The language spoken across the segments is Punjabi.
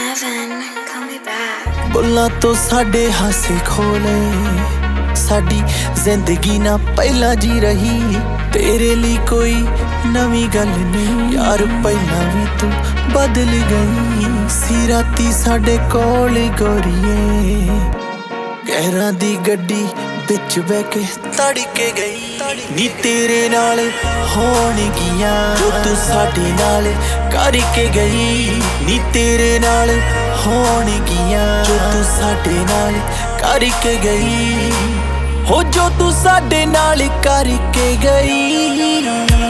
Heaven, call me back. ਬੁੱਲਾਂ ਤੋਂ ਸਾਡੇ ਹਾਸੇ ਖੋਲੇ ਸਾਡੀ ਜ਼ਿੰਦਗੀ ਨਾ ਪਹਿਲਾਂ ਜੀ ਰਹੀ ਤੇਰੇ ਲਈ ਕੋਈ ਨਵੀਂ ਗੱਲ ਨਹੀਂ ਯਾਰ ਪਹਿਲਾਂ ਵੀ ਤੂੰ ਬਦਲ ਗਈ ਸੀ ਰਾਤੀ ਸਾਡੇ ਕੋਲ ਗੋਰੀਏ ਕਹਿਰਾਂ ਦੀ ਗੱਡੀ ਵਿੱਚ ਬਹਿ ਕੇ ਤੜਕੇ ਗਈ ਨੀ ਤੇਰੇ ਨਾਲ ਹੋਣਗੀਆਂ ਜੋ ਤੂੰ ਸਾਡੇ ਨਾਲ ਕਰਕੇ ਗਈ ਨੀ ਤੇਰੇ ਨਾਲ ਹੋਣਗੀਆਂ ਜੋ ਤੂੰ ਸਾਡੇ ਨਾਲ ਕਰਕੇ ਗਈ ਹੋ ਜੋ ਤੂੰ ਸਾਡੇ ਨਾਲ ਕਰਕੇ ਗਈ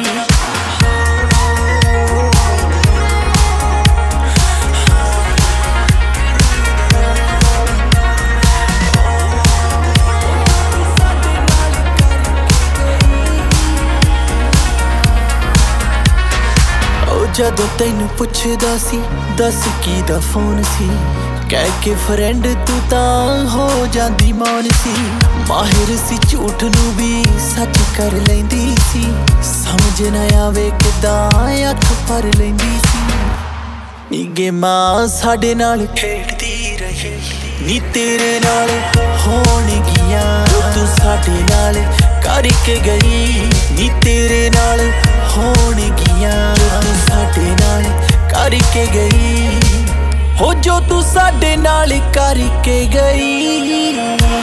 ਜਦੋਂ ਤੈਨੂੰ ਪੁੱਛਦਾ ਸੀ ਦੱਸ ਕੀ ਦਾ ਫੋਨ ਸੀ ਕਹਿ ਕੇ ਫਰੈਂਡ ਤੂੰ ਤਾਂ ਹੋ ਜਾਂਦੀ ਮੌਨ ਸੀ ਮਾਹਿਰ ਸੀ ਝੂਠ ਨੂੰ ਵੀ ਸੱਚ ਕਰ ਲੈਂਦੀ ਸੀ ਸਮਝ ਨਾ ਆਵੇ ਕਿਦਾਂ ਅੱਖ ਭਰ ਲੈਂਦੀ ਸੀ ਨੀ ਗੇਮਾਂ ਸਾਡੇ ਨਾਲ ਖੇਡਦੀ ਰਹੀ ਨੀ ਤੇਰੇ ਨਾਲ ਹੋਣਗੀਆਂ ਜੋ ਤੂੰ ਸਾਡੇ ਨਾਲ ਕਰਕੇ ਗਈ ਨੀ ਤੇਰੇ ਨਾਲ ਹੋਣਗੀਆਂ ਜੋ ਤੂੰ ਸਾਡੇ ਨਾਲ ਕਰਕੇ ਗਈ ਹੋ ਜੋ ਤੂੰ ਸਾਡੇ ਨਾਲ ਕਰਕੇ ਗਈ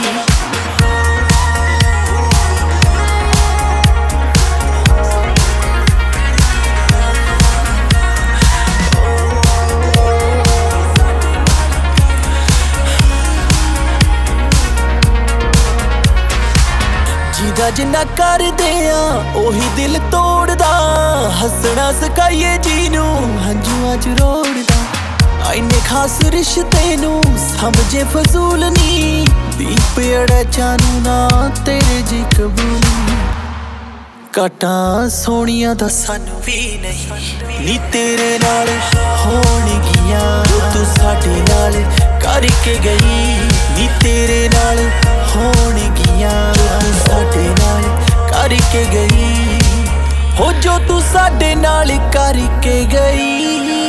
ਜਿਹਦਾ ਜਿੰਨਾ ਕਰਦੇ ਆ ਉਹੀ ਦਿਲ ਤੋੜਦਾ ਹੱਸਣਾ ਸਿਖਾਈਏ ਜੀ ਨੂੰ ਹੰਝੂਆਂ ਚ ਰੋੜਦਾ ਇੰਨੇ ਖਾਸ ਰਿਸ਼ਤੇ ਨੂੰ ਸਮਝੇ ਫਜ਼ੂਲ ਨੀ ਦੀਪ ਅੜਾ ਚਾਨੂ ਨਾ ਤੇਰੇ ਜੀ ਕਬੂਲ ਕਾਟਾਂ ਸੋਹਣੀਆਂ ਦਾ ਸਾਨੂੰ ਵੀ ਨਹੀਂ ਨੀ ਤੇਰੇ ਨਾਲ ਹੋਣਗੀਆਂ ਜੋ ਤੂੰ ਸਾਡੇ ਨਾਲ ਕਰਕੇ ਗਈ ਨੀ ਤੇਰੇ ਨਾਲ ਹੋਣਗੀਆਂ ਜੋ ਤੂੰ ਸਾਡੇ ਨਾਲ ਕਰਕੇ ਗਈ ਹੋ ਜੋ ਤੂੰ ਸਾਡੇ ਨਾਲ ਕਰਕੇ ਗਈ